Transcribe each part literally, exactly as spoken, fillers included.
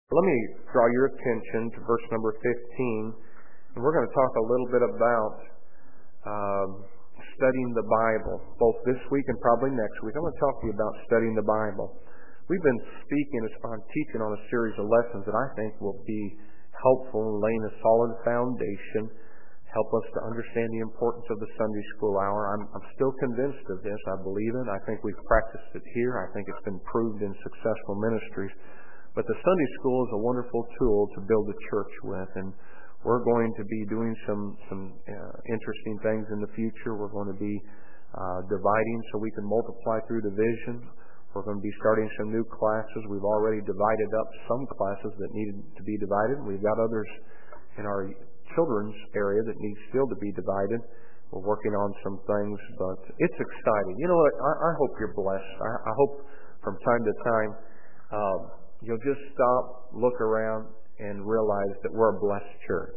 Let me draw your attention to verse number fifteen, and we're going to talk a little bit about um, studying the Bible, both this week and probably next week. I'm going to talk to you about studying the Bible. We've been speaking on teaching on a series of lessons that I think will be helpful in laying a solid foundation, help us to understand the importance of the Sunday school hour. I'm, I'm still convinced of this. I believe it. I think we've practiced it here. I think it's been proved in successful ministries. But the Sunday school is a wonderful tool to build a church with, and we're going to be doing some some uh, interesting things in the future. We're going to be uh, dividing so we can multiply through division. We're going to be starting some new classes. We've already divided up some classes that needed to be divided. We've got others in our children's area that need still to be divided. We're working on some things, but it's exciting. You know what? I, I hope you're blessed. I, I hope from time to time um, you'll just stop, look around, and realize that we're a blessed church.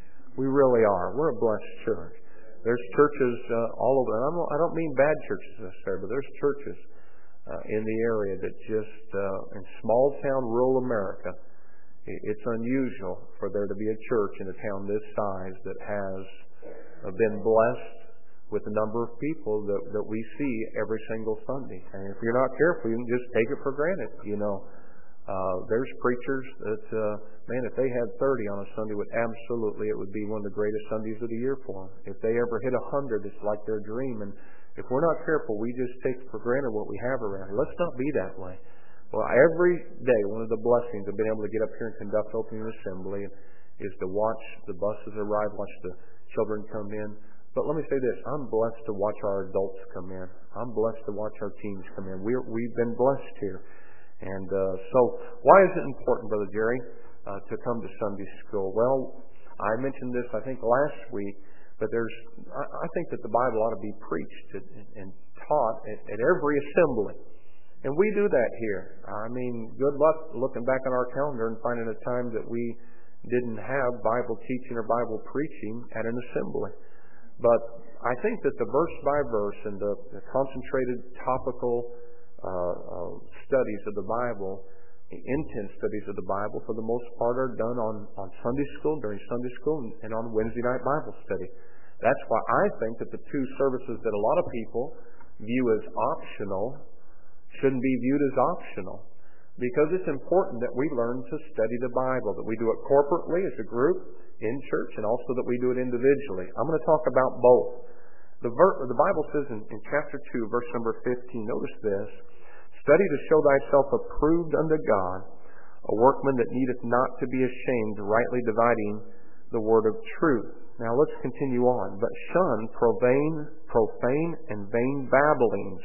We really are. We're a blessed church. There's churches uh, all over. I don't, I don't mean bad churches necessarily, but there's churches uh, in the area that just, uh, in small town rural America, it's unusual for there to be a church in a town this size that has uh, been blessed with the number of people that, that we see every single Sunday. And if you're not careful, you can just take it for granted, you know. Uh, there's preachers that, uh, man, if they had thirty on a Sunday, would absolutely, it would be one of the greatest Sundays of the year for them. If they ever hit a hundred, it's like their dream. And if we're not careful, we just take for granted what we have around here. Let's not be that way. Well, every day, one of the blessings of being able to get up here and conduct opening assembly is to watch the buses arrive, watch the children come in. But let me say this, I'm blessed to watch our adults come in. I'm blessed to watch our teens come in. We're, we've been blessed here. And uh, so, why is it important, Brother Jerry, uh, to come to Sunday school? Well, I mentioned this, I think, last week, but there's, I, I think that the Bible ought to be preached and, and taught at, at every assembly. And we do that here. I mean, good luck looking back on our calendar and finding a time that we didn't have Bible teaching or Bible preaching at an assembly. But I think that the verse by verse and the, the concentrated topical Uh, uh, studies of the Bible, the intense studies of the Bible, for the most part, are done on, on Sunday school, during Sunday school, and, and on Wednesday night Bible study. That's why I think that the two services that a lot of people view as optional shouldn't be viewed as optional, because it's important that we learn to study the Bible, that we do it corporately as a group in church, and also that we do it individually. I'm going to talk about both. The, ver- the Bible says in, in chapter two, verse number fifteen, notice this, study to show thyself approved unto God, a workman that needeth not to be ashamed, rightly dividing the word of truth. Now let's continue on. But shun profane, profane and vain babblings,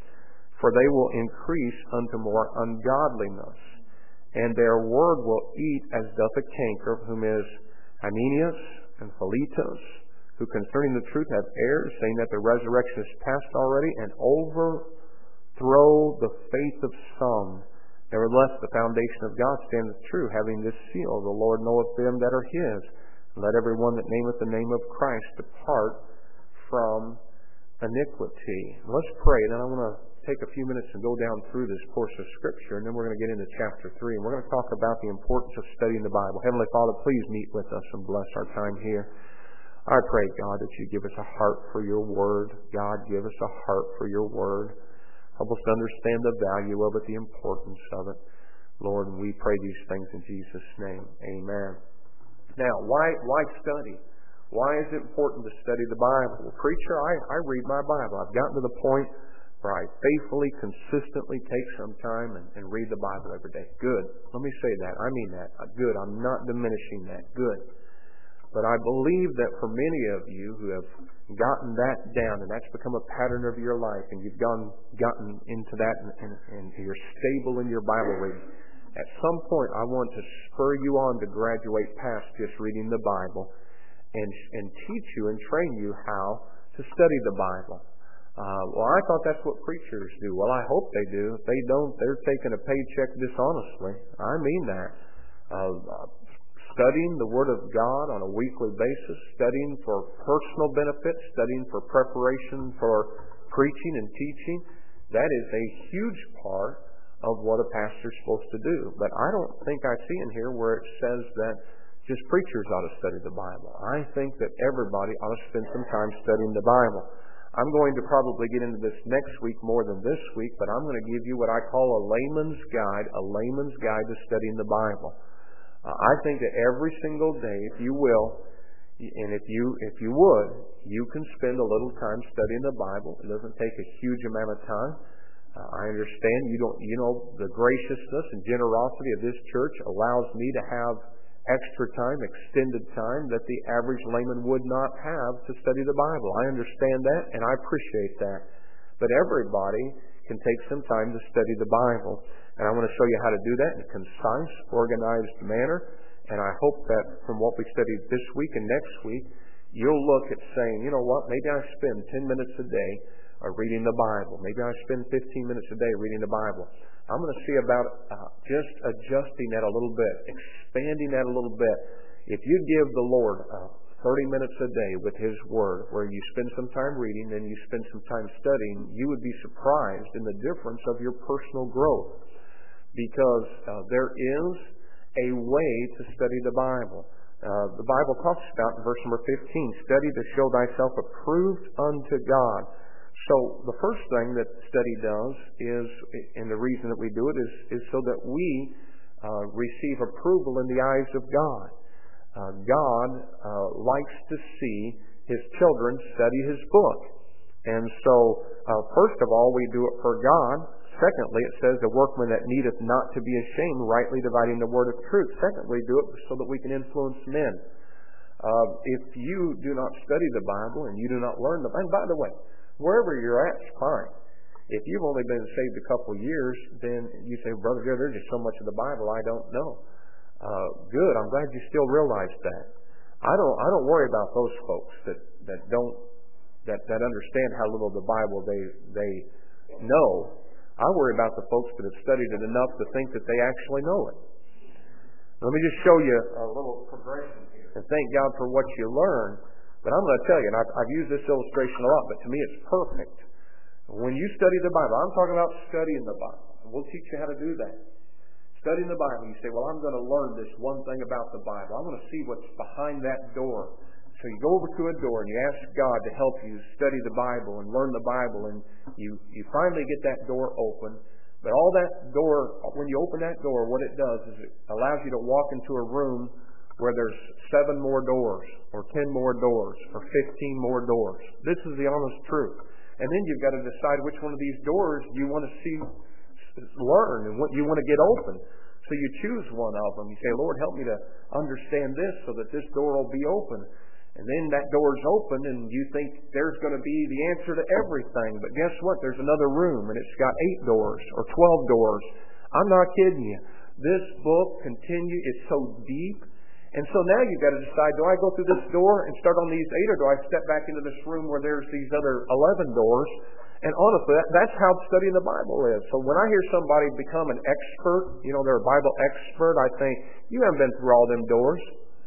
for they will increase unto more ungodliness. And their word will eat as doth a canker, whom is Hymenaeus and Philetus, who concerning the truth have erred, saying that the resurrection is past already, and overthrow the faith of some. Nevertheless, the foundation of God standeth true, having this seal, the Lord knoweth them that are his. Let every one that nameth the name of Christ depart from iniquity. Let's pray, and then I want to take a few minutes and go down through this course of Scripture, and then we're going to get into chapter three, and we're going to talk about the importance of studying the Bible. Heavenly Father, please meet with us and bless our time here. I pray, God, that you give us a heart for your word. God, give us a heart for your word. Help us to understand the value of it, the importance of it. Lord, and we pray these things in Jesus' name. Amen. Now, why why study? Why is it important to study the Bible? Well, preacher, I, I read my Bible. I've gotten to the point where I faithfully, consistently take some time and, and read the Bible every day. Good. Let me say that. I mean that. Good. I'm not diminishing that. Good. But I believe that for many of you who have gotten that down, and that's become a pattern of your life, and you've gone gotten into that, and, and, and you're stable in your Bible reading, at some point I want to spur you on to graduate past just reading the Bible and, and teach you and train you how to study the Bible. Uh, well, I thought that's what preachers do. Well, I hope they do. If they don't, they're taking a paycheck dishonestly. I mean that. Uh, studying the Word of God on a weekly basis, studying for personal benefit, studying for preparation for preaching and teaching, that is a huge part of what a pastor's supposed to do. But I don't think I see in here where it says that just preachers ought to study the Bible. I think that everybody ought to spend some time studying the Bible. I'm going to probably get into this next week more than this week, but I'm going to give you what I call a layman's guide, a layman's guide to studying the Bible. Uh, I think that every single day, if you will, and if you if you would, you can spend a little time studying the Bible. It doesn't take a huge amount of time. Uh, I understand you don't, you know, the graciousness and generosity of this church allows me to have extra time, extended time that the average layman would not have to study the Bible. I understand that, and I appreciate that. But everybody can take some time to study the Bible. And I want to show you how to do that in a concise, organized manner. And I hope that from what we studied this week and next week, you'll look at saying, you know what, maybe I spend ten minutes a day uh, reading the Bible. Maybe I spend fifteen minutes a day reading the Bible. I'm going to see about uh, just adjusting that a little bit, expanding that a little bit. If you give the Lord uh, thirty minutes a day with His Word, where you spend some time reading and you spend some time studying, you would be surprised in the difference of your personal growth. Because uh, there is a way to study the Bible. Uh, the Bible talks about in verse number fifteen, study to show thyself approved unto God. So the first thing that study does is, and the reason that we do it is, is so that we uh, receive approval in the eyes of God. Uh, God uh, likes to see His children study His book. And so, uh, first of all, we do it for God. Secondly, it says, a workman that needeth not to be ashamed, rightly dividing the word of truth. Secondly, do it so that we can influence men. Uh, if you do not study the Bible and you do not learn the Bible, and by the way, wherever you're at is fine. If you've only been saved a couple of years, then you say, Brother Joe, there's just so much of the Bible I don't know. Uh, good, I'm glad you still realize that. I don't I don't worry about those folks that, that don't that, that understand how little of the Bible they they know. I worry about the folks that have studied it enough to think that they actually know it. Let me just show you a little progression here. And thank God for what you learn. But I'm going to tell you, and I've, I've used this illustration a lot, but to me it's perfect. When you study the Bible, I'm talking about studying the Bible. And we'll teach you how to do that. Studying the Bible, you say, well, I'm going to learn this one thing about the Bible. I'm going to see what's behind that door. So you go over to a door and you ask God to help you study the Bible and learn the Bible, and you, you finally get that door open. But all that door, when you open that door, what it does is it allows you to walk into a room where there's seven more doors, or ten more doors, or fifteen more doors. This is the honest truth. And then you've got to decide which one of these doors you want to see, learn, and what you want to get open. So you choose one of them. You say, Lord, help me to understand this so that this door will be open. And then that door's open, and you think there's going to be the answer to everything. But guess what? There's another room, and it's got eight doors or twelve doors. I'm not kidding you. This book continue. It's so deep. And so now you've got to decide, do I go through this door and start on these eight, or do I step back into this room where there's these other eleven doors? And honestly, that, that's how studying the Bible is. So when I hear somebody become an expert, you know, they're a Bible expert, I think, you haven't been through all them doors.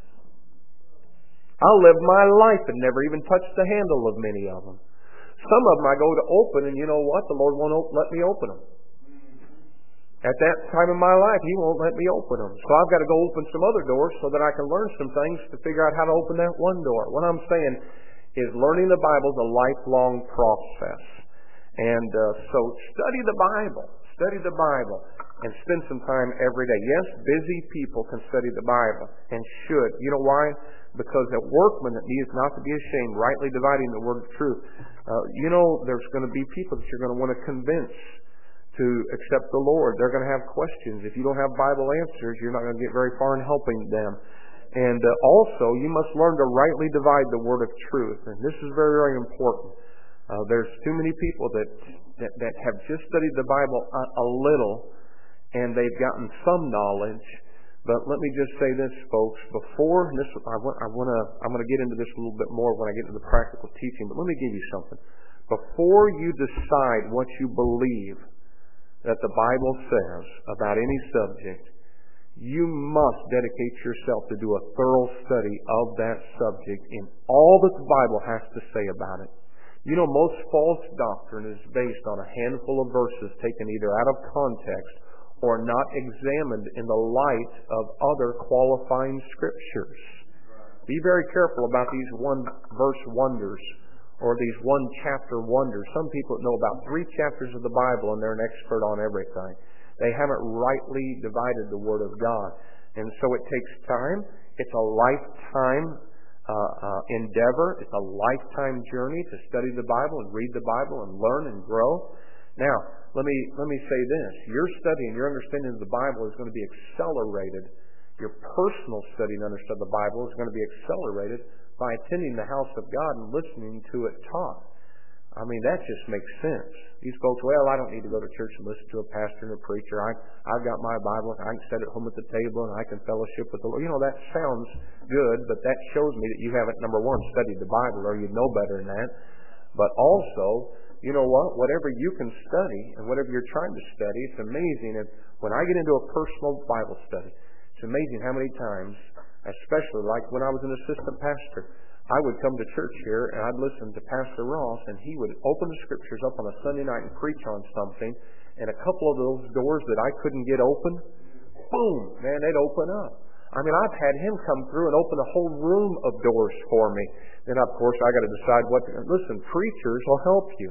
I lived my life and never even touched the handle of many of them. Some of them I go to open, and you know what? The Lord won't let me open them. At that time in my life, He won't let me open them. So I've got to go open some other doors so that I can learn some things to figure out how to open that one door. What I'm saying is learning the Bible is a lifelong process. And uh, so study the Bible. Study the Bible and spend some time every day. Yes, busy people can study the Bible and should. You know why? Because a workman that needs not to be ashamed, rightly dividing the word of truth. Uh, you know, there's going to be people that you're going to want to convince to accept the Lord. They're going to have questions. If you don't have Bible answers, you're not going to get very far in helping them. And uh, also, you must learn to rightly divide the word of truth. And this is very, very important. Uh, there's too many people that, that, that have just studied the Bible a, a little, and they've gotten some knowledge. But let me just say this, folks. Before this, I want, I want to, I'm going to get into this a little bit more when I get into the practical teaching. But let me give you something. Before you decide what you believe that the Bible says about any subject, you must dedicate yourself to do a thorough study of that subject in all that the Bible has to say about it. You know, most false doctrine is based on a handful of verses taken either out of context or not examined in the light of other qualifying scriptures. Be very careful about these one-verse wonders or these one-chapter wonders. Some people know about three chapters of the Bible and they're an expert on everything. They haven't rightly divided the Word of God. And so it takes time. It's a lifetime uh, uh, endeavor. It's a lifetime journey to study the Bible and read the Bible and learn and grow. Now, let me let me say this. Your study and your understanding of the Bible is going to be accelerated. Your personal study and understanding of the Bible is going to be accelerated by attending the house of God and listening to it taught. I mean, that just makes sense. These folks, well, I don't need to go to church and listen to a pastor and a preacher. I, I've got my Bible. I can sit at home at the table and I can fellowship with the Lord. You know, that sounds good, but that shows me that you haven't, number one, studied the Bible, or you know better than that. But also, you know what? Whatever you can study and whatever you're trying to study, it's amazing. And when I get into a personal Bible study, it's amazing how many times, especially like when I was an assistant pastor, I would come to church here and I'd listen to Pastor Ross, and he would open the scriptures up on a Sunday night and preach on something, and a couple of those doors that I couldn't get open, boom, man, they'd open up. I mean, I've had him come through and open a whole room of doors for me. Then, of course, I got to decide what to... Listen, preachers will help you.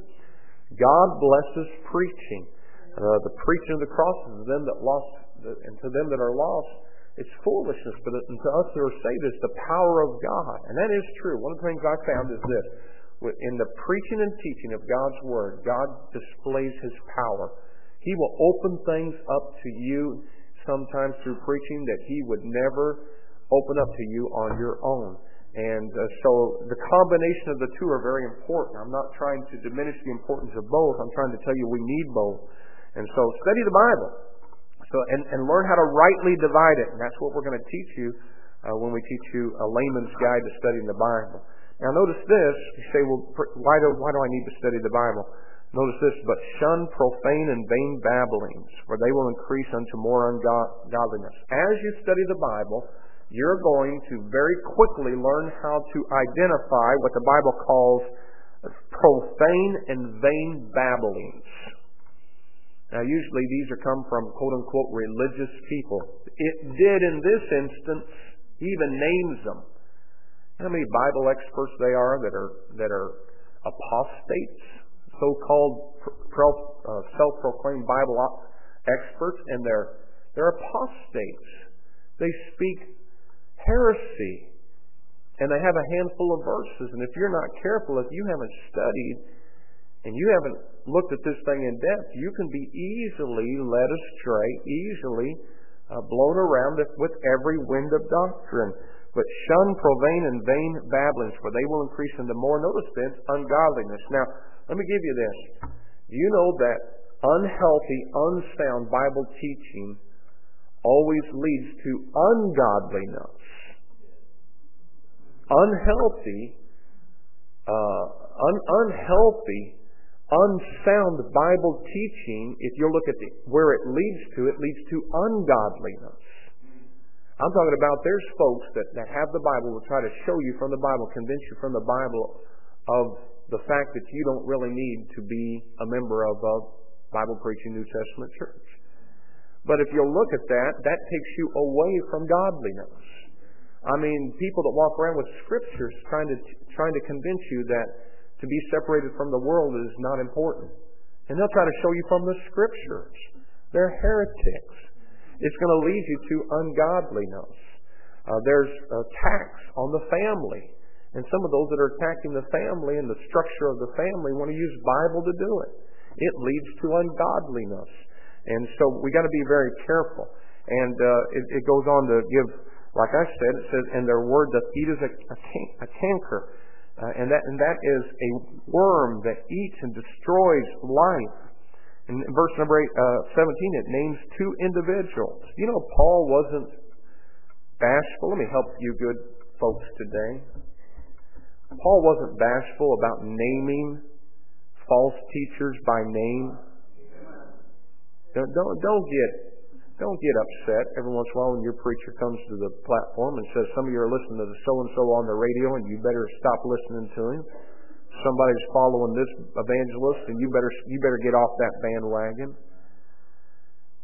God blesses preaching. Uh, the preaching of the cross is to them that lost, and to them that are lost, it's foolishness, but to us who are saved, it's the power of God. And that is true. One of the things I found is this. In the preaching and teaching of God's Word, God displays His power. He will open things up to you sometimes through preaching that He would never open up to you on your own. And uh, so the combination of the two are very important. I'm not trying to diminish the importance of both. I'm trying to tell you we need both. And so study the Bible. So and, and learn how to rightly divide it. And that's what we're going to teach you uh, when we teach you a layman's guide to studying the Bible. Now notice this. You say, well, why do, why do I need to study the Bible? Notice this. But shun profane and vain babblings, for they will increase unto more ungodliness. As you study the Bible, you're going to very quickly learn how to identify what the Bible calls profane and vain babblings. Now, usually these are come from quote-unquote religious people. It did in this instance even names them. You know how many Bible experts they are that are that are apostates, so-called uh, self-proclaimed Bible experts, and they're they're apostates. They speak heresy, and they have a handful of verses. And if you're not careful, if you haven't studied and you haven't looked at this thing in depth, you can be easily led astray, easily uh, blown around with every wind of doctrine. But shun profane and vain babblings, for they will increase into more, notice this, ungodliness. Now, let me give you this. Do you know that unhealthy, unsound Bible teaching always leads to ungodliness? Unhealthy, uh, un- unhealthy, unsound Bible teaching, if you look at the, where it leads to, it leads to ungodliness. I'm talking about there's folks that, that have the Bible, will try to show you from the Bible, convince you from the Bible of the fact that you don't really need to be a member of a Bible-preaching New Testament church. But if you'll look at that, that takes you away from godliness. I mean, people that walk around with scriptures trying to trying to convince you that to be separated from the world is not important. And they'll try to show you from the scriptures. They're heretics. It's going to lead you to ungodliness. Uh, there's attacks on the family. And some of those that are attacking the family and the structure of the family want to use Bible to do it. It leads to ungodliness. And so we got to be very careful. And uh, it, it goes on to give, like I said, it says, and their word doth eat as a, a, can, a canker. Uh, and that and that is a worm that eats and destroys life. In verse number eight, uh, seventeen, it names two individuals. You know, Paul wasn't bashful. Let me help you good folks today. Paul wasn't bashful about naming false teachers by name. Don't don't, don't get don't get upset every once in a while when your preacher comes to the platform and says some of you are listening to the so and so on the radio and you better stop listening to him. Somebody's following this evangelist and you better you better get off that bandwagon.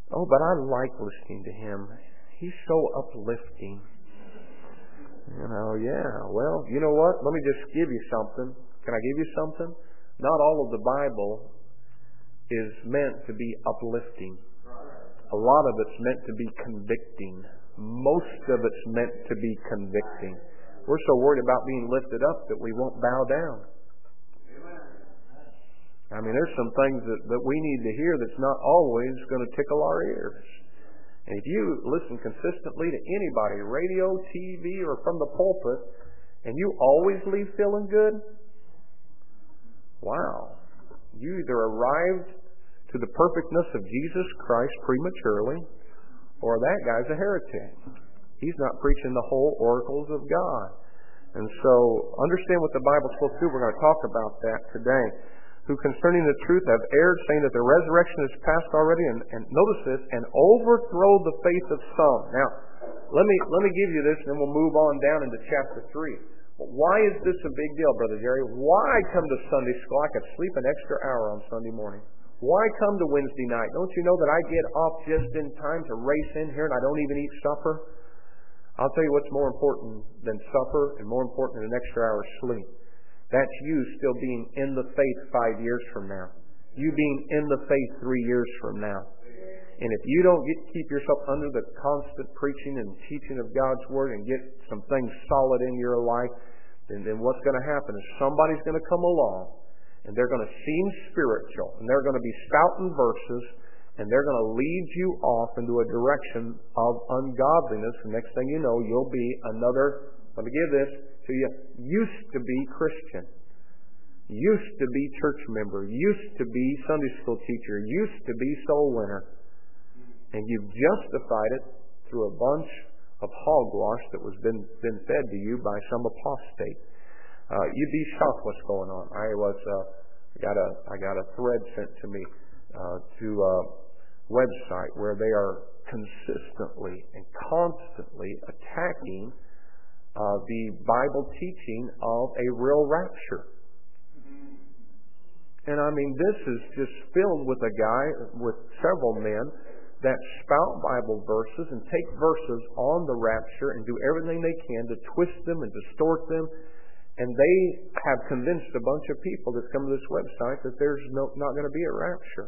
Oh, but I like listening to him. He's so uplifting. You know, yeah. Well, you know what? Let me just give you something. Can I give you something? Not all of the Bible is meant to be uplifting. A lot of it's meant to be convicting. Most of it's meant to be convicting. We're so worried about being lifted up that we won't bow down. I mean, there's some things that, that we need to hear that's not always going to tickle our ears. And if you listen consistently to anybody, radio, T V, or from the pulpit, and you always leave feeling good, wow. You either arrived to the perfectness of Jesus Christ prematurely, or that guy's a heretic. He's not preaching the whole oracles of God. And so, understand what the Bible's supposed to do. We're going to talk about that today. Who concerning the truth have erred, saying that the resurrection is past already, and, and notice this, and overthrow the faith of some. Now, let me let me give you this, and then we'll move on down into chapter three. Why is this a big deal, Brother Jerry? Why come to Sunday school? I could sleep an extra hour on Sunday morning. Why come to Wednesday night? Don't you know that I get off just in time to race in here, and I don't even eat supper? I'll tell you what's more important than supper, and more important than an extra hour's sleep. That's you still being in the faith five years from now. You being in the faith three years from now. And if you don't get keep yourself under the constant preaching and teaching of God's Word and get some things solid in your life, then, then what's going to happen is somebody's going to come along and they're going to seem spiritual and they're going to be spouting verses and they're going to lead you off into a direction of ungodliness. And next thing you know, you'll be another, let me give this to you, used to be Christian, used to be church member, used to be Sunday school teacher, used to be soul winner. And you've justified it through a bunch of hogwash that was been, been fed to you by some apostate. Uh, you'd be shocked what's going on. I was uh, got a I got a thread sent to me uh, to a website where they are consistently and constantly attacking Uh, the Bible teaching of a real rapture. And I mean, this is just filled with a guy, with several men, that spout Bible verses and take verses on the rapture and do everything they can to twist them and distort them. And they have convinced a bunch of people that come to this website that there's no, not going to be a rapture.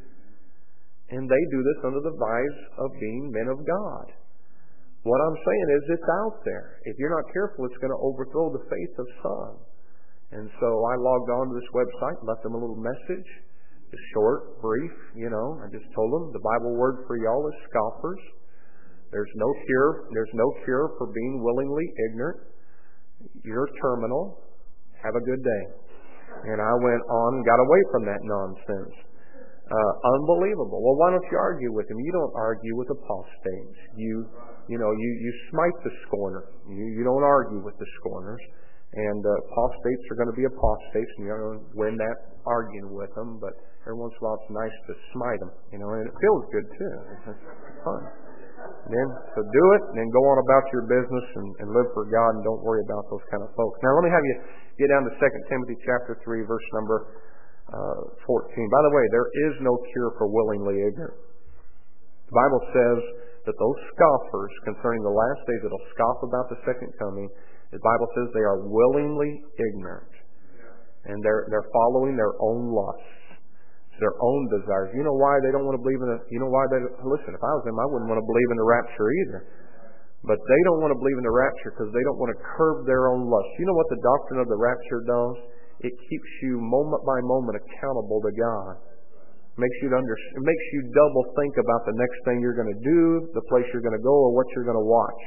And they do this under the guise of being men of God. What I'm saying is it's out there. If you're not careful, it's going to overthrow the faith of some. And so I logged on to this website, left them a little message. It's short, brief, you know. I just told them the Bible word for y'all is scoffers. There's no cure. There's no cure for being willingly ignorant. You're terminal. Have a good day. And I went on and got away from that nonsense. Uh, unbelievable. Well, why don't you argue with them? You don't argue with apostates. You, you know, you, you smite the scorner. You, you don't argue with the scorners. And uh, apostates are going to be apostates, and you're going to win that arguing with them. But every once in a while, it's nice to smite them, you know, and it feels good too. It's, it's fun. And then, so do it, and then go on about your business and, and live for God, and don't worry about those kind of folks. Now, let me have you get down to Second Timothy chapter three, verse number uh, fourteen. By the way, there is no cure for willingly ignorant. The Bible says that those scoffers concerning the last days that will scoff about the second coming, the Bible says they are willingly ignorant. And they're they're following their own lusts, their own desires. You know why they don't want to believe in it? You know why they listen, if I was them, I wouldn't want to believe in the rapture either. But they don't want to believe in the rapture because they don't want to curb their own lusts. You know what the doctrine of the rapture does? It keeps you moment by moment accountable to God. It makes you under, it makes you double think about the next thing you're going to do, the place you're going to go, or what you're going to watch.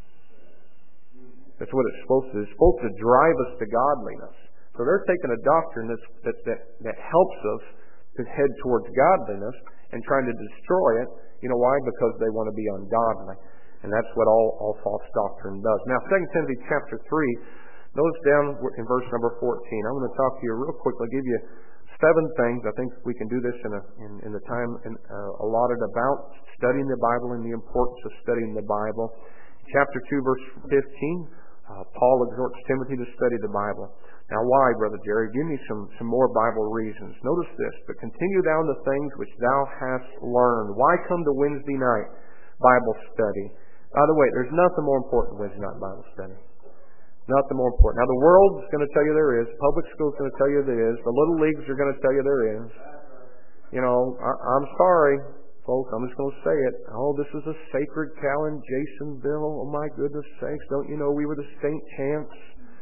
That's what it's supposed to do. It's supposed to drive us to godliness. So they're taking a doctrine that's, that, that, that helps us to head towards godliness and trying to destroy it. You know why? Because they want to be ungodly. And that's what all, all false doctrine does. Now, Second Timothy chapter three, notice down in verse number fourteen. I'm going to talk to you real quick. I'll give you seven things. I think we can do this in, a, in, in the time in, uh, allotted about studying the Bible and the importance of studying the Bible. Chapter two, verse fifteen. Uh, Paul exhorts Timothy to study the Bible. Now why, Brother Jerry? Give me some, some more Bible reasons. Notice this. But continue down the things which thou hast learned. Why come to Wednesday night Bible study? By the way, there's nothing more important than Wednesday night Bible study. Nothing more important. Now the world's going to tell you there is. Public school's going to tell you there is. The little leagues are going to tell you there is. You know, I, I'm sorry, folks. I'm just going to say it. Oh, this is a sacred cow in Jasonville. Oh my goodness sakes! Don't you know we were the state champs?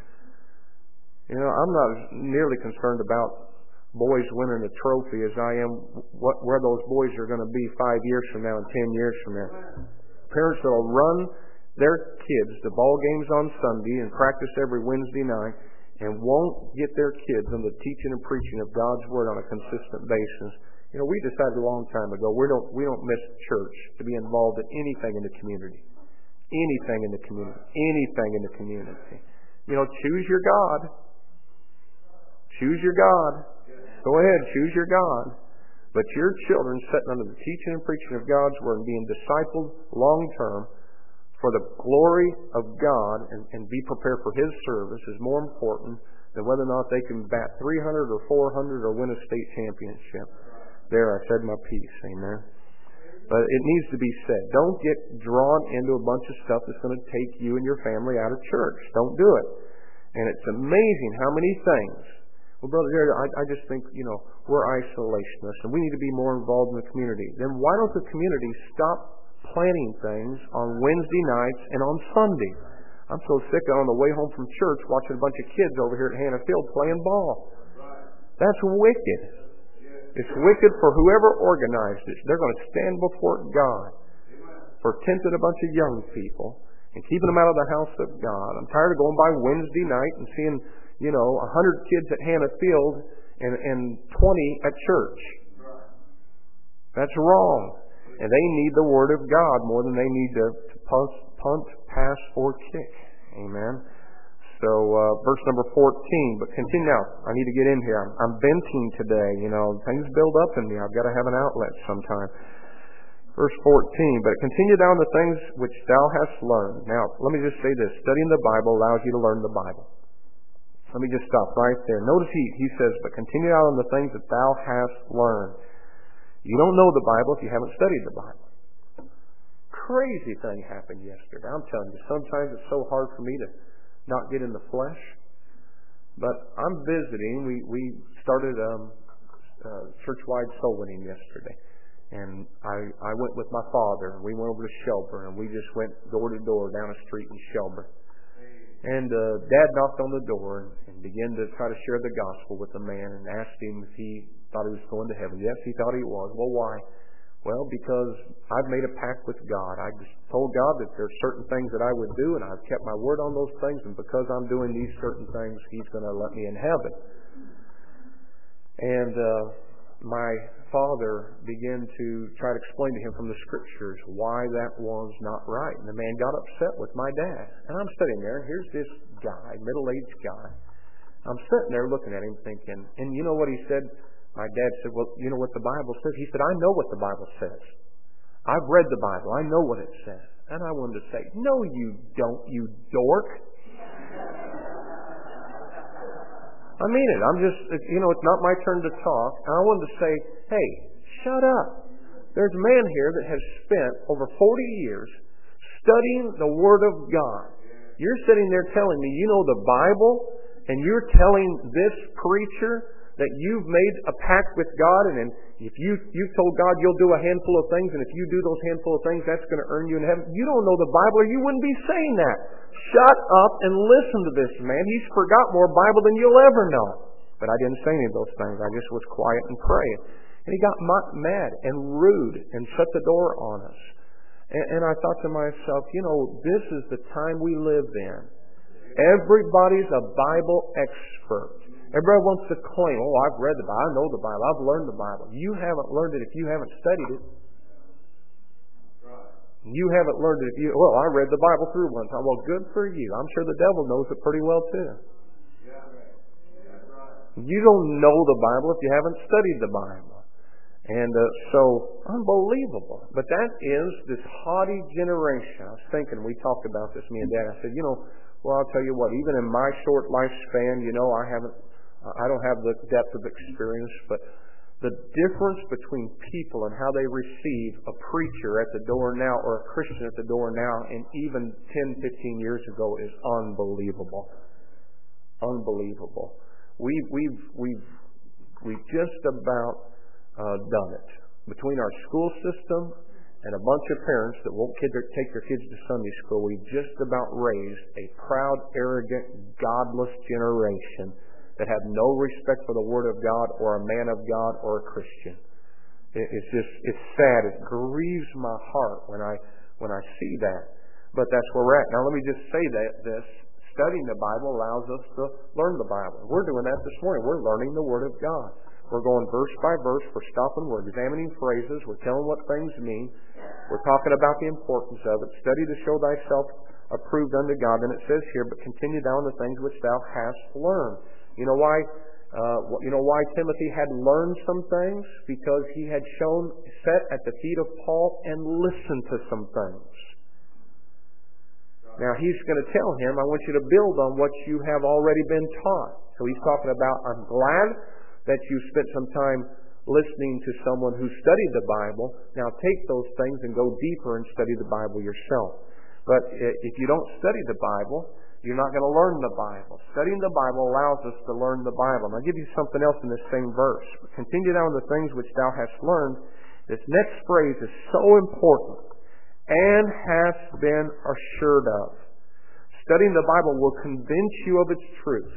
You know, I'm not nearly concerned about boys winning a trophy as I am what where those boys are going to be five years from now and ten years from now. Parents that will run their kids to ball games on Sunday and practice every Wednesday night and won't get their kids in the teaching and preaching of God's Word on a consistent basis. You know, we decided a long time ago we don't we don't miss church to be involved in anything in the community. Anything in the community. Anything in the community. You know, choose your God. Choose your God. Go ahead, choose your God. But your children sitting under the teaching and preaching of God's Word and being discipled long term for the glory of God and, and be prepared for His service is more important than whether or not they can bat three hundred or four hundred or win a state championship. There, I said my piece. Amen. But it needs to be said. Don't get drawn into a bunch of stuff that's going to take you and your family out of church. Don't do it. And it's amazing how many things. Well, Brother Jerry, I, I just think, you know, we're isolationists and we need to be more involved in the community. Then why don't the community stop planning things on Wednesday nights and on Sunday? I'm so sick of on the way home from church watching a bunch of kids over here at Hannah Field playing ball. That's wicked. It's wicked for whoever organized it. They're going to stand before God for tempting a bunch of young people and keeping them out of the house of God. I'm tired of going by Wednesday night and seeing, you know, a hundred kids at Hannah Field and, and twenty at church. That's wrong. And they need the Word of God more than they need to punt, punt pass, or kick. Amen. So, uh, verse number fourteen. But continue now. I need to get in here. I'm, I'm venting today. You know, things build up in me. I've got to have an outlet sometime. Verse fourteen. But continue down the things which thou hast learned. Now, let me just say this. Studying the Bible allows you to learn the Bible. Let me just stop right there. Notice he, he says, but continue on the things that thou hast learned. You don't know the Bible if you haven't studied the Bible. Crazy thing happened yesterday. I'm telling you, sometimes it's so hard for me to not get in the flesh. But I'm visiting. We we started um, uh, church-wide soul winning yesterday. And I, I went with my father. And we went over to Shelburne. And we just went door to door down a street in Shelburne. And uh, Dad knocked on the door and, and began to try to share the gospel with the man and asked him if he thought he was going to heaven. Yes, he thought he was. Well, why? Well, because I've made a pact with God. I just told God that there's certain things that I would do, and I've kept my word on those things, and because I'm doing these certain things, He's going to let me in heaven. And uh, my father began to try to explain to him from the Scriptures why that was not right. And the man got upset with my dad. And I'm sitting there, and here's this guy, middle-aged guy. I'm sitting there looking at him thinking, and you know what he said? My dad said, well, you know what the Bible says? He said, I know what the Bible says. I've read the Bible. I know what it says. And I wanted to say, no, you don't, you dork. I mean it. I'm just, you know, it's not my turn to talk. And I wanted to say, hey, shut up. There's a man here that has spent over forty years studying the Word of God. You're sitting there telling me you know the Bible, and you're telling this preacher that you've made a pact with God, and then if you, you've told God you'll do a handful of things, and if you do those handful of things, that's going to earn you in heaven. You don't know the Bible, or you wouldn't be saying that. Shut up and listen to this man. He's forgot more Bible than you'll ever know. But I didn't say any of those things. I just was quiet and praying. And he got mad and rude and shut the door on us. And, and I thought to myself, you know, this is the time we live in. Everybody's a Bible expert. Everybody wants to claim, oh, I've read the Bible, I know the Bible, I've learned the Bible. You haven't learned it if you haven't studied it. You haven't learned it if you, well, I read the Bible through one time. Well, good for you. I'm sure the devil knows it pretty well too. You don't know the Bible if you haven't studied the Bible. And uh, so, unbelievable. But that is this haughty generation. I was thinking, we talked about this, me and Dad. I said, you know, well, I'll tell you what, even in my short lifespan, you know, I haven't, I don't have the depth of experience, but the difference between people and how they receive a preacher at the door now or a Christian at the door now and even ten, fifteen years ago is unbelievable. Unbelievable. We've, we've, we've, we've just about uh, done it. Between our school system and a bunch of parents that won't kid their, take their kids to Sunday school, we've just about raised a proud, arrogant, godless generation that have no respect for the Word of God or a man of God or a Christian. It, it's just, it's sad. It grieves my heart when I when I see that. But that's where we're at. Now let me just say that this, studying the Bible allows us to learn the Bible. We're doing that this morning. We're learning the Word of God. We're going verse by verse. We're stopping. We're examining phrases. We're telling what things mean. We're talking about the importance of it. Study to show thyself approved unto God. And it says here, but continue thou in the things which thou hast learned. You know why? Uh, you know why Timothy had learned some things? Because he had shown, sat at the feet of Paul and listened to some things. Now he's going to tell him, I want you to build on what you have already been taught. So he's talking about, I'm glad that you spent some time listening to someone who studied the Bible. Now take those things and go deeper and study the Bible yourself. But if you don't study the Bible, you're not going to learn the Bible. Studying the Bible allows us to learn the Bible. And I'll give you something else in this same verse. Continue down the things which thou hast learned. This next phrase is so important. And hast been assured of. Studying the Bible will convince you of its truth.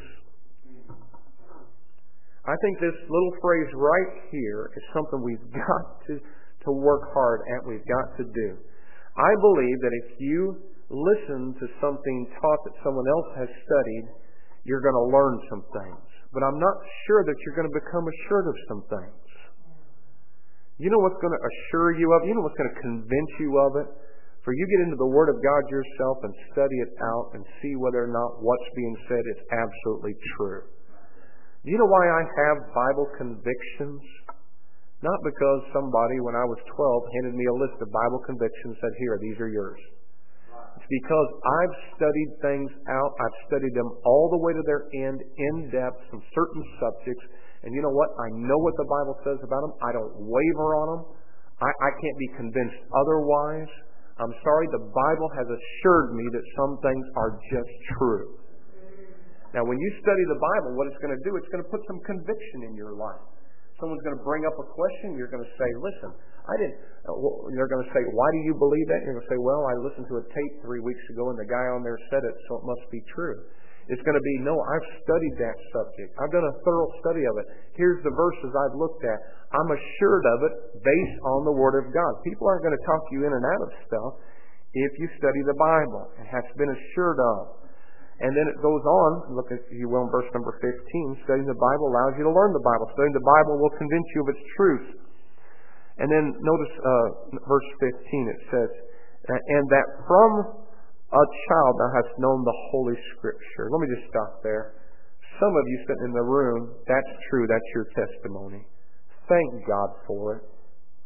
I think this little phrase right here is something we've got to, to work hard at. We've got to do. I believe that if you listen to something taught that someone else has studied, you're going to learn some things. But I'm not sure that you're going to become assured of some things. You know what's going to assure you of it? You know what's going to convince you of it? For you get into the Word of God yourself and study it out and see whether or not what's being said is absolutely true. Do you know why I have Bible convictions? Not because somebody, when I was twelve, handed me a list of Bible convictions and said, here, these are yours. It's because I've studied things out. I've studied them all the way to their end, in depth, from certain subjects. And you know what? I know what the Bible says about them. I don't waver on them. I, I can't be convinced otherwise. I'm sorry, the Bible has assured me that some things are just true. Now, when you study the Bible, what it's going to do, it's going to put some conviction in your life. Someone's going to bring up a question, you're going to say, listen, I didn't, uh, well, they're going to say, why do you believe that? You're going to say, well, I listened to a tape three weeks ago and the guy on there said it, so it must be true. It's going to be, no, I've studied that subject. I've done a thorough study of it. Here's the verses I've looked at. I'm assured of it based on the Word of God. People aren't going to talk you in and out of stuff if you study the Bible. It has been assured of. And then it goes on, look if you will in verse number fifteen, studying the Bible allows you to learn the Bible. Studying the Bible will convince you of its truth. And then notice uh, verse fifteen, it says, and that from a child thou hast known the Holy Scripture. Let me just stop there. Some of you sitting in the room, that's true, that's your testimony. Thank God for it.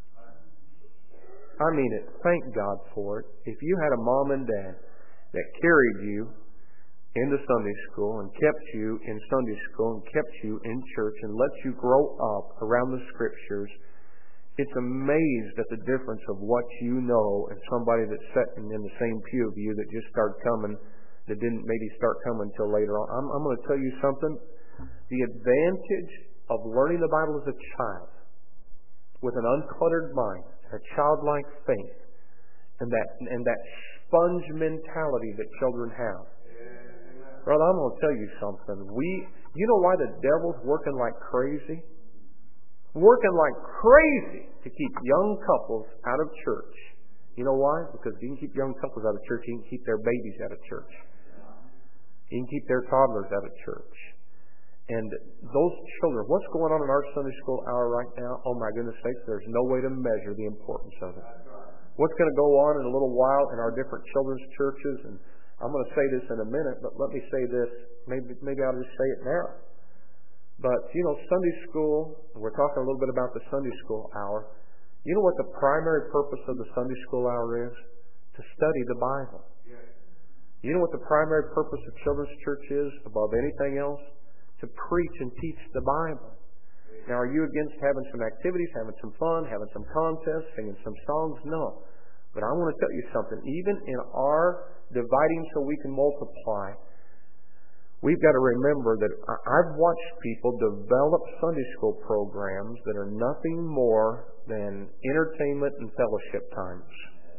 I mean it. Thank God for it. If you had a mom and dad that carried you into Sunday school and kept you in Sunday school and kept you in church and let you grow up around the Scriptures, it's amazed at the difference of what you know and somebody that's sitting in the same pew of you that just started coming, that didn't maybe start coming until later on. I'm, I'm going to tell you something. The advantage of learning the Bible as a child with an uncluttered mind, a childlike faith, and that and that sponge mentality that children have. Brother, I'm going to tell you something. We, you know why the devil's working like crazy? Working like crazy to keep young couples out of church. You know why? Because if you can keep young couples out of church, you can keep their babies out of church. You can keep their toddlers out of church. And those children, what's going on in our Sunday school hour right now? Oh my goodness sakes, there's no way to measure the importance of it. What's going to go on in a little while in our different children's churches? And I'm going to say this in a minute, but let me say this. Maybe, maybe I'll just say it now. But, you know, Sunday school, we're talking a little bit about the Sunday school hour. You know what the primary purpose of the Sunday school hour is? To study the Bible. You know what the primary purpose of Children's Church is, above anything else? To preach and teach the Bible. Now, are you against having some activities, having some fun, having some contests, singing some songs? No. But I want to tell you something. Even in our dividing so we can multiply, we've got to remember that I've watched people develop Sunday school programs that are nothing more than entertainment and fellowship times.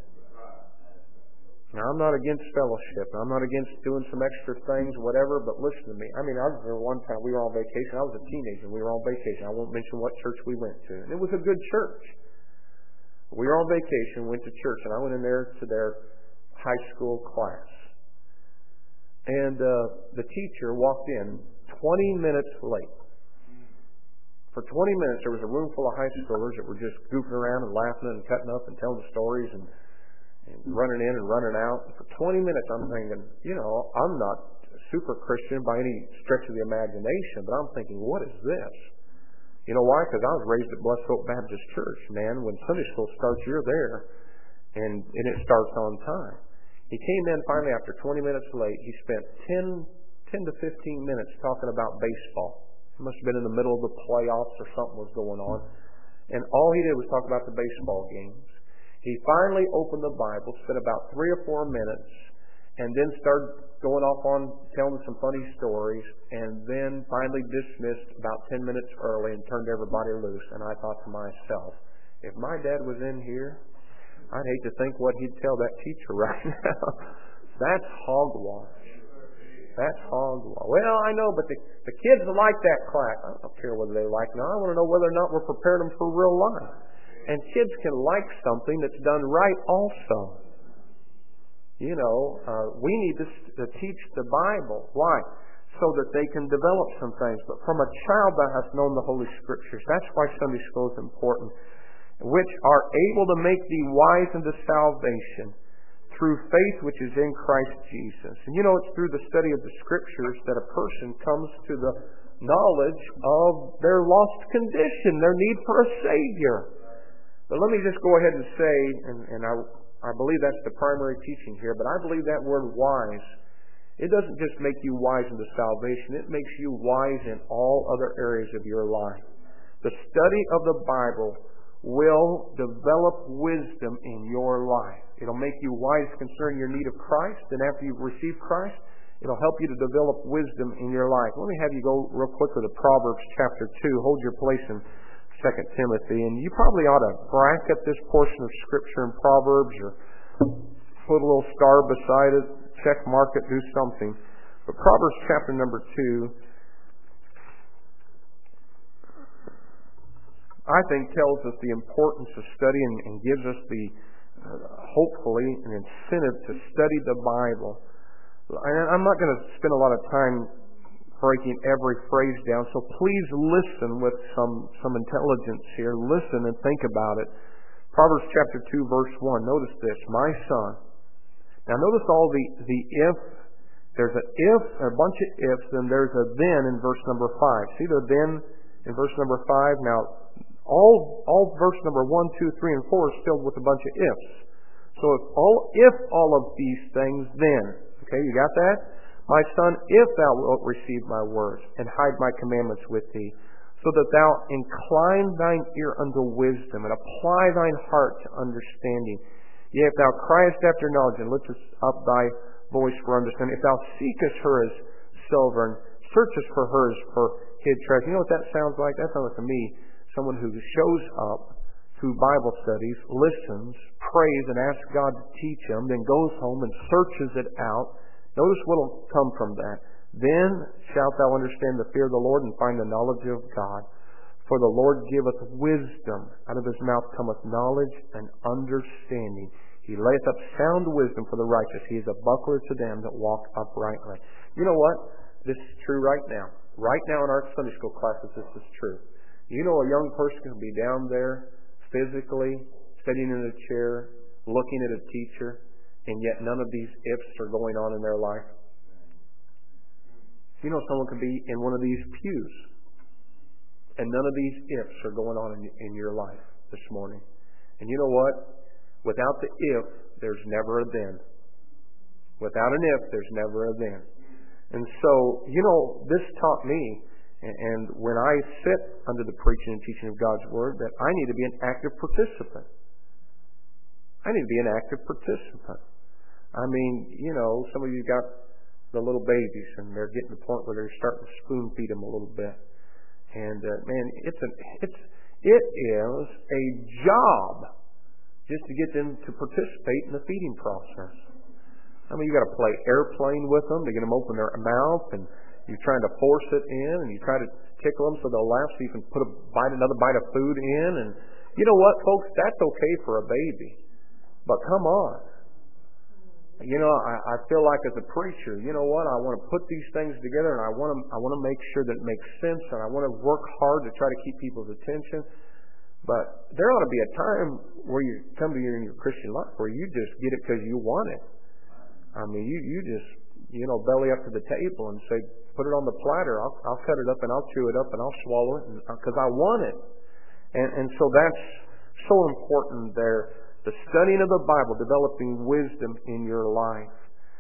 Now, I'm not against fellowship. I'm not against doing some extra things, whatever, but listen to me. I mean, I was there one time. We were on vacation. I was a teenager. We were on vacation. I won't mention what church we went to. And it was a good church. We were on vacation, went to church, and I went in there to their high school class. And uh, the teacher walked in twenty minutes late. For twenty minutes, there was a room full of high schoolers that were just goofing around and laughing and cutting up and telling stories and running in and running out. And for twenty minutes, I'm thinking, you know, I'm not super Christian by any stretch of the imagination, but I'm thinking, what is this? You know why? Because I was raised at Blessed Hope Baptist Church, man. When Sunday school starts, you're there, and, and it starts on time. He came in finally after twenty minutes late. He spent ten, ten to fifteen minutes talking about baseball. He must have been in the middle of the playoffs or something was going on. And all he did was talk about the baseball games. He finally opened the Bible, spent about three or four minutes, and then started going off on telling some funny stories, and then finally dismissed about ten minutes early and turned everybody loose. And I thought to myself, if my dad was in here, I'd hate to think what he'd tell that teacher right now. That's hogwash. That's hogwash. Well, I know, but the, the kids like that class. I don't care whether they like it. Now, I want to know whether or not we're preparing them for real life. And kids can like something that's done right also. You know, uh, we need to, to teach the Bible. Why? So that they can develop some things. But from a child that has known the Holy Scriptures, that's why Sunday school is important, which are able to make thee wise unto salvation through faith which is in Christ Jesus. And you know, it's through the study of the Scriptures that a person comes to the knowledge of their lost condition, their need for a Savior. But let me just go ahead and say, and, and I, I believe that's the primary teaching here, but I believe that word wise, it doesn't just make you wise into salvation, it makes you wise in all other areas of your life. The study of the Bible will develop wisdom in your life. It'll make you wise concerning your need of Christ, and after you've received Christ, it'll help you to develop wisdom in your life. Let me have you go real quickly to Proverbs chapter two. Hold your place in Second Timothy, and you probably ought to bracket this portion of Scripture in Proverbs, or put a little star beside it, check mark it, do something. But Proverbs chapter number two, I think, tells us the importance of study and, and gives us the, uh, hopefully, an incentive to study the Bible. And I'm not going to spend a lot of time breaking every phrase down, so please listen with some, some intelligence here. Listen and think about it. Proverbs chapter two, verse one. Notice this. My son. Now notice all the, the if. There's an if, a bunch of ifs, and there's a then in verse number five. See the then in verse number five? Now, all, all verse number one, two, three, and four is filled with a bunch of ifs. So if all, if all of these things, then. Okay, you got that? My son, if thou wilt receive my words, and hide my commandments with thee, so that thou incline thine ear unto wisdom, and apply thine heart to understanding. Yea, if thou criest after knowledge, and liftest up thy voice for understanding, if thou seekest her as silver, and searchest for her as for hid treasure. You know what that sounds like? That sounds like to me someone who shows up through Bible studies, listens, prays, and asks God to teach him, then goes home and searches it out. Notice what will come from that. Then shalt thou understand the fear of the Lord, and find the knowledge of God. For the Lord giveth wisdom. Out of his mouth cometh knowledge and understanding. He layeth up sound wisdom for the righteous. He is a buckler to them that walk uprightly. You know what? This is true right now. Right now in our Sunday school classes, this is true. You know, a young person can be down there physically, sitting in a chair, looking at a teacher, and yet none of these ifs are going on in their life. You know, someone could be in one of these pews, And none of these ifs are going on in, in your life this morning. And you know what? Without the if, there's never a then. Without an if, there's never a then. And so, you know, this taught me, and when I sit under the preaching and teaching of God's Word, that I need to be an active participant. I need to be an active participant. I mean, you know, some of you got the little babies, and they're getting to the point where they're starting to spoon feed them a little bit. And uh, man, it's an it's it is a job just to get them to participate in the feeding process. I mean, you got to play airplane with them to get them open their mouth, and you're trying to force it in, and you try to tickle them so they'll laugh, so you can put a bite, another bite of food in. And you know what, folks? That's okay for a baby, but come on. You know, I, I feel like as a preacher, you know what? I want to put these things together, and I want to I want to make sure that it makes sense, and I want to work hard to try to keep people's attention. But there ought to be a time where you come to you in your Christian life where you just get it because you want it. I mean, you you just you know belly up to the table and say, put it on the platter. I'll I'll cut it up and I'll chew it up and I'll swallow it because I want it. And and so that's so important there. The studying of the Bible, developing wisdom in your life.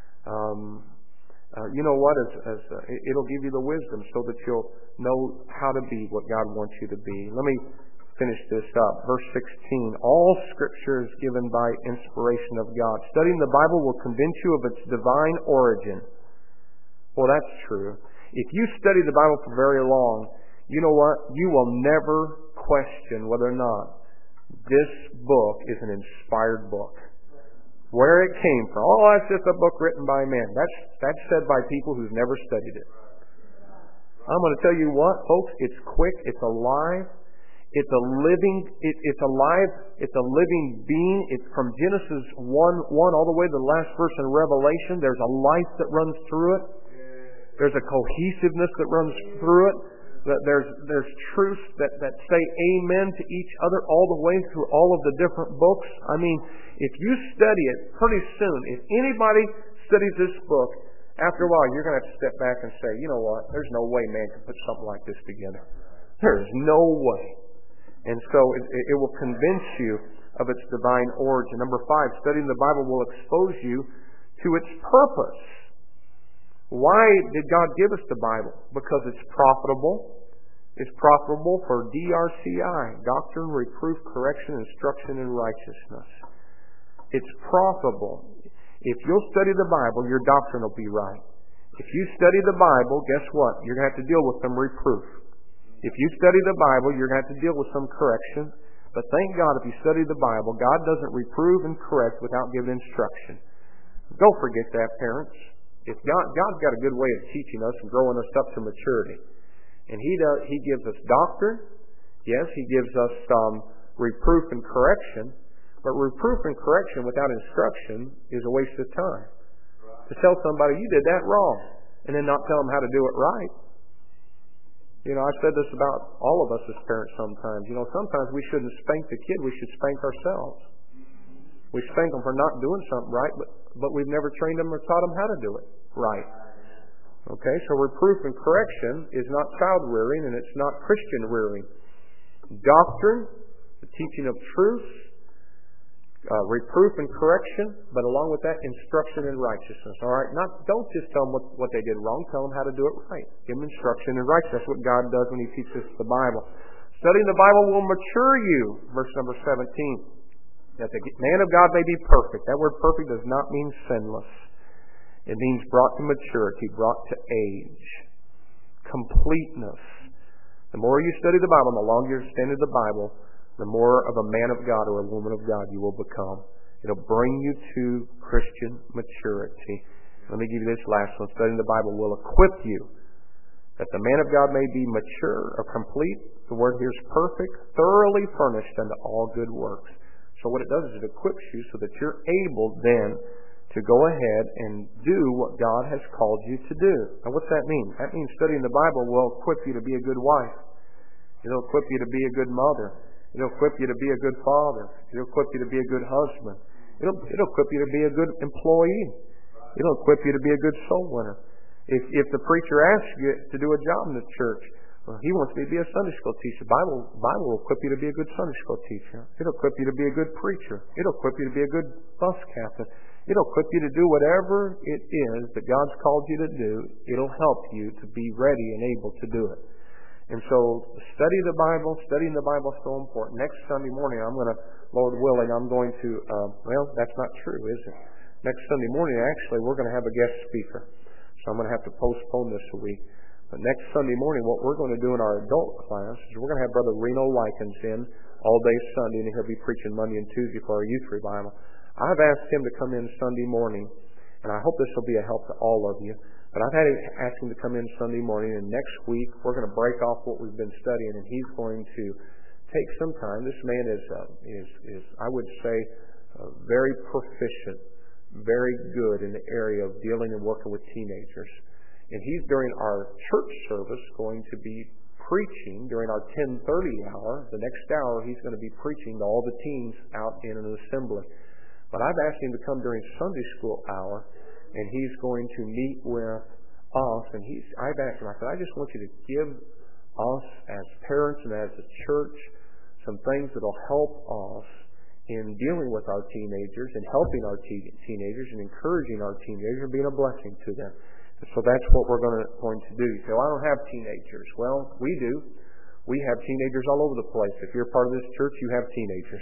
Um, uh, you know what? As, as uh, it'll give you the wisdom so that you'll know how to be what God wants you to be. Let me finish this up. Verse sixteen. All Scripture is given by inspiration of God. Studying the Bible will convince you of its divine origin. Well, that's true. If you study the Bible for very long, you know what? You will never question whether or not this book is an inspired book. Where it came from. Oh, that's just a book written by men. That's that's said by people who've never studied it. I'm going to tell you what, folks, it's quick, it's alive, it's a living, it, it's alive, it's a living being. It's from Genesis one, one all the way to the last verse in Revelation. There's a life that runs through it. There's a cohesiveness that runs through it. There's there's truths that, that say amen to each other all the way through all of the different books. I mean, if you study it, pretty soon, if anybody studies this book, after a while you're going to have to step back and say, you know what, there's no way man can put something like this together. There is no way. And so it, it will convince you of its divine origin. Number five, studying the Bible will expose you to its purpose. Why did God give us the Bible? Because it's profitable. It's profitable for D R C I, doctrine, reproof, correction, instruction, and righteousness. It's profitable. If you'll study the Bible, your doctrine will be right. If you study the Bible, guess what? You're going to have to deal with some reproof. If you study the Bible, you're going to have to deal with some correction. But thank God if you study the Bible, God doesn't reprove and correct without giving instruction. Don't forget that, parents. If God, God's got a good way of teaching us and growing us up to maturity. And He does, He gives us doctrine. Yes, He gives us um, reproof and correction. But reproof and correction without instruction is a waste of time. To tell somebody, you did that wrong, and then not tell them how to do it right. You know, I've said this about all of us as parents sometimes. You know, sometimes we shouldn't spank the kid, we should spank ourselves. We spank them for not doing something right, but, but we've never trained them or taught them how to do it right. Okay, so reproof and correction is not child rearing, and it's not Christian rearing. Doctrine, the teaching of truth, uh, reproof and correction, but along with that, instruction and righteousness. All right, not don't just tell them what, what they did wrong. Tell them how to do it right. Give them instruction and righteousness. That's what God does when He teaches us the Bible. Studying the Bible will mature you. Verse number seventeen. That the man of God may be perfect. That word perfect does not mean sinless. It means brought to maturity, brought to age. Completeness. The more you study the Bible, the longer you study the Bible, the more of a man of God or a woman of God you will become. It'll bring you to Christian maturity. Let me give you this last one. Studying the Bible will equip you that the man of God may be mature or complete. The word here is perfect, thoroughly furnished unto all good works. So what it does is it equips you so that you're able then to go ahead and do what God has called you to do. Now what's that mean? That means studying the Bible will equip you to be a good wife. It'll equip you to be a good mother. It'll equip you to be a good father. It'll equip you to be a good husband. It'll, it'll equip you to be a good employee. It'll equip you to be a good soul winner. If, if the preacher asks you to do a job in the church, Well, He wants me to be a Sunday school teacher. Bible Bible will equip you to be a good Sunday school teacher. It'll equip you to be a good preacher. It'll equip you to be a good bus captain. It'll equip you to do whatever it is that God's called you to do. It'll help you to be ready and able to do it. And so, study the Bible. Studying the Bible is so important. Next Sunday morning, I'm going to, Lord willing, I'm going to, uh, well, that's not true, is it? Next Sunday morning, actually, we're going to have a guest speaker. So I'm going to have to postpone this a week. But next Sunday morning, what we're going to do in our adult class is we're going to have Brother Reno Likens in all day Sunday, and he'll be preaching Monday and Tuesday for our youth revival. I've asked him to come in Sunday morning, and I hope this will be a help to all of you. But I've had to ask him to come in Sunday morning, and next week we're going to break off what we've been studying, and he's going to take some time. This man is, uh, is, is I would say, uh, very proficient, very good in the area of dealing and working with teenagers. And he's, during our church service, going to be preaching during our ten thirty hour. The next hour, he's going to be preaching to all the teens out in an assembly. But I've asked him to come during Sunday school hour, and he's going to meet with us. And he's, I've asked him, I said, I just want you to give us as parents and as a church some things that will help us in dealing with our teenagers and helping our te- teenagers and encouraging our teenagers and being a blessing to them. So that's what we're going to, going to do. You say, well, I don't have teenagers. Well, we do. We have teenagers all over the place. If you're part of this church, you have teenagers.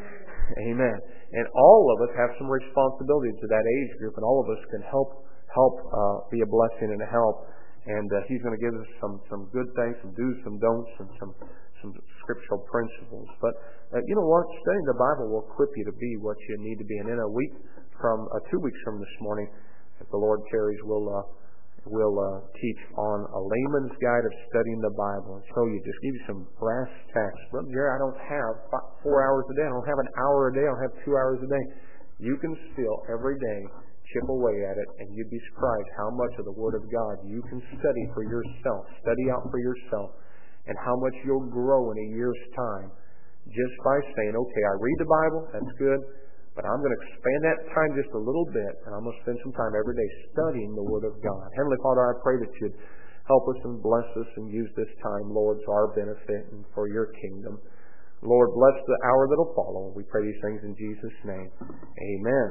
Amen. And all of us have some responsibility to that age group, and all of us can help help uh, be a blessing and a help. And uh, he's going to give us some, some good things, some do's, some don'ts, and some some scriptural principles. But uh, you know what? Studying the Bible will equip you to be what you need to be. And in a week from, uh, two weeks from this morning, if the Lord tarries, we'll uh, we'll uh, teach on a layman's guide of studying the Bible. And so you just give you some brass tacks. Brother Jerry, I don't have five, four hours a day. I don't have an hour a day. I don't have two hours a day. You can still every day chip away at it, and you'd be surprised how much of the Word of God you can study for yourself, study out for yourself, and how much you'll grow in a year's time just by saying, okay, I read the Bible, that's good, but I'm going to expand that time just a little bit, and I'm going to spend some time every day studying the Word of God. Heavenly Father, I pray that you'd help us and bless us and use this time, Lord, to our benefit and for your kingdom. Lord, bless the hour that'll follow. We pray these things in Jesus' name. Amen.